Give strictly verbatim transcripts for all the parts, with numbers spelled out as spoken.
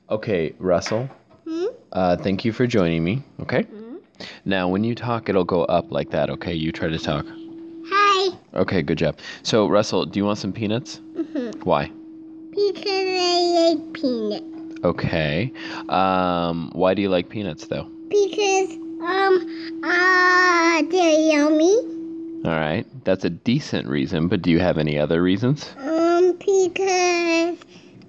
Okay, Russell. Hmm? Uh, thank you for joining me. Okay. Hmm? Now, when you talk, it'll go up like that. Okay, you try to talk. Hi. Okay, good job. So, Russell, do you want some peanuts? Mm-hmm. Why? Because I like peanut. Okay. Um, why do you like peanuts, though? Because um uh they're yummy. All right, that's a decent reason. But do you have any other reasons? Um because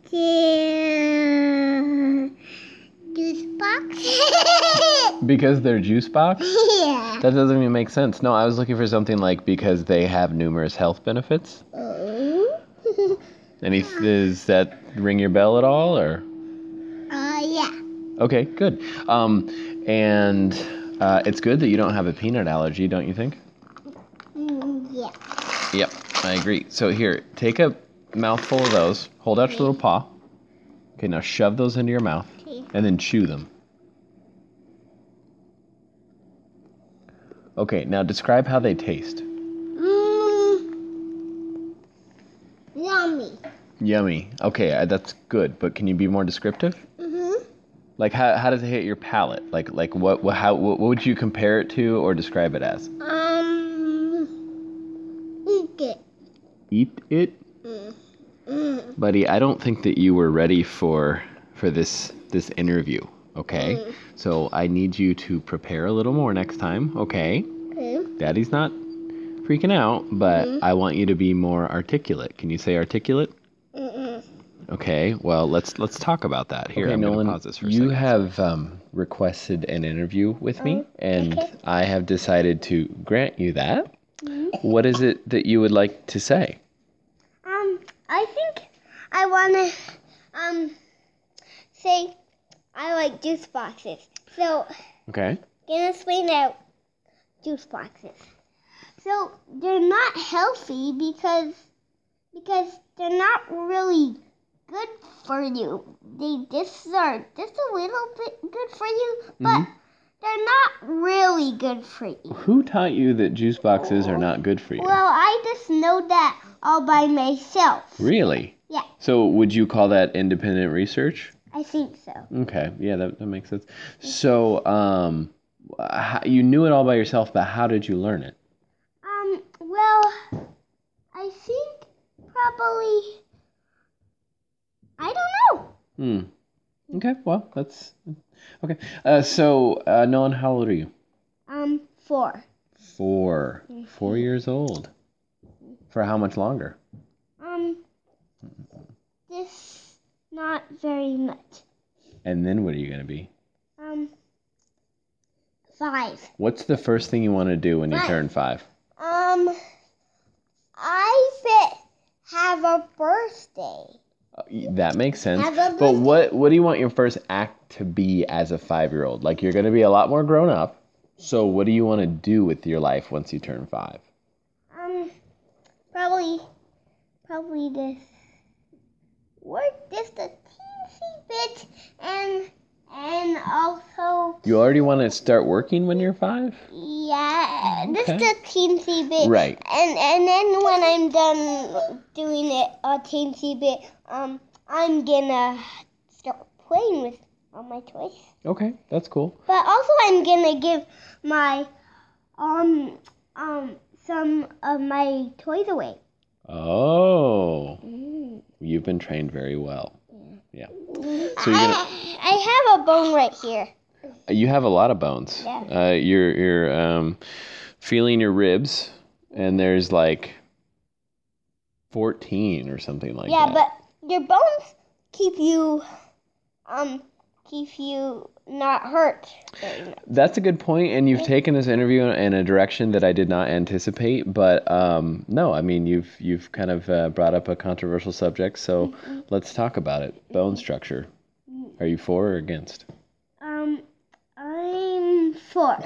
they're juice box. Because they're juice box? Yeah. That doesn't even make sense. No, I was looking for something like because they have numerous health benefits. Oh. Any does that ring your bell at all, or? Uh yeah. Okay, good. Um, and uh, it's good that you don't have a peanut allergy, don't you think? Mm, yeah. Yep, I agree. So here, take a mouthful of those. Hold out your little paw. Okay, now shove those into your mouth, Okay. and then chew them. Okay, now describe how they taste. Mm, yummy. Yummy. Okay, uh, that's good, but can you be more descriptive? Mm-hmm. Like how how does it hit your palate? Like like what what how what, what would you compare it to or describe it as? Um, eat it. Eat it? Mm. Mm. Buddy, I don't think that you were ready for for this this interview, okay? Mm. So I need you to prepare a little more next time, okay? Okay. Daddy's not freaking out, but Mhm. I want you to be more articulate. Can you say articulate? Mm-mm. Okay, well, let's let's talk about that. Here, Okay, I'm Nolan, going to pause this for a you second. have, um, requested an interview with me, Oh, and okay. I have decided to grant you that. Mhm. What is it that you would like to say? Um, I think I wanna um say I like juice boxes. So Okay. gonna explain out juice boxes. So they're not healthy because because they're not really good for you. They just are just a little bit good for you, but Mhm. they're not really good for you. Who taught you that juice boxes are not good for you? Well, I just know that all by myself. Really? Yeah. So would you call that independent research? I think so. Okay, yeah, that, that makes sense. So, um, how, you knew it all by yourself, but how did you learn it? Um, well, I think probably, I don't know. Hmm. Okay, well, that's okay. Uh, so, uh, Nolan, how old are you? Um, four. Four. Four years old. For how much longer? Um, this not very much. And then what are you going to be? Um, five. What's the first thing you want to do when you Five. turn five? Um, I bet have a birthday. Uh, that makes sense. Have a But birthday. what what do you want your first act to be as a five-year-old? Like you're going to be a lot more grown up. So what do you want to do with your life once you turn five? Um, probably, probably this. Work just a teensy bit, and and also You already want to start working when you're five? yeah, just Okay. a teensy bit. Right. And and then when I'm done doing it a teensy bit, um, I'm gonna start playing with all my toys. Okay, that's cool. But also I'm gonna give my um um some of my toys away. Oh, Mm. you've been trained very well. Yeah. So So you're gonna- I, I have a bone right here. You have a lot of bones. Yeah. Uh, you're you're um, feeling your ribs, and there's like fourteen or something like yeah, that. but your bones keep you um keep you not hurt very much. That's a good point, and you've taken this interview in a direction that I did not anticipate. But um, no, I mean you've you've kind of uh, brought up a controversial subject, so Mm-hmm. let's talk about it. Bone structure. Are you for or against? Um, I'm four.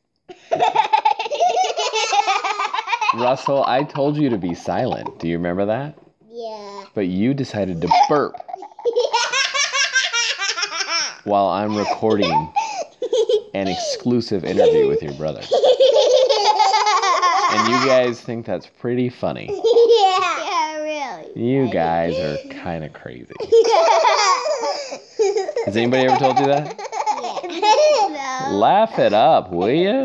Russell, I told you to be silent. Do you remember that? Yeah. But you decided to burp while I'm recording an exclusive interview with your brother. And you guys think that's pretty funny. Yeah, really. You guys are kind of crazy. Has anybody ever told you that? No. Laugh it up, will you?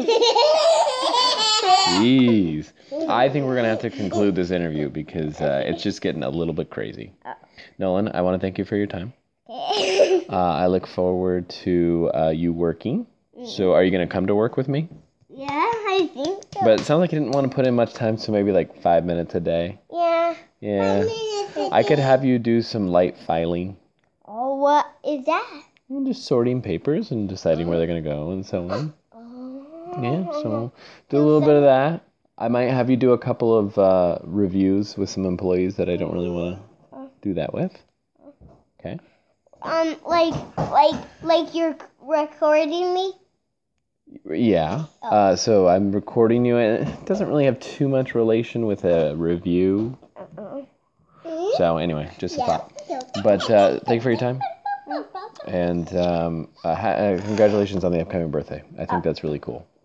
Jeez. I think we're going to have to conclude this interview because uh, it's just getting a little bit crazy. Nolan, I want to thank you for your time. Uh, I look forward to uh, you working. So are you going to come to work with me? Yeah, I think so. But it sounds like you didn't want to put in much time, so maybe like five minutes a day. Yeah. Yeah. I could have you do some light filing. Oh, what is that? Just sorting papers and deciding where they're going to go and so on. Oh. Yeah, so do a little bit of that. I might have you do a couple of uh, reviews with some employees that I don't really want to do that with. Okay. Um, like, like, like you're recording me? Yeah. Uh, so I'm recording you, and it doesn't really have too much relation with a review. So anyway, just a thought. But uh, thank you for your time. And um, uh, ha- uh, congratulations on the upcoming birthday. I think that's really cool.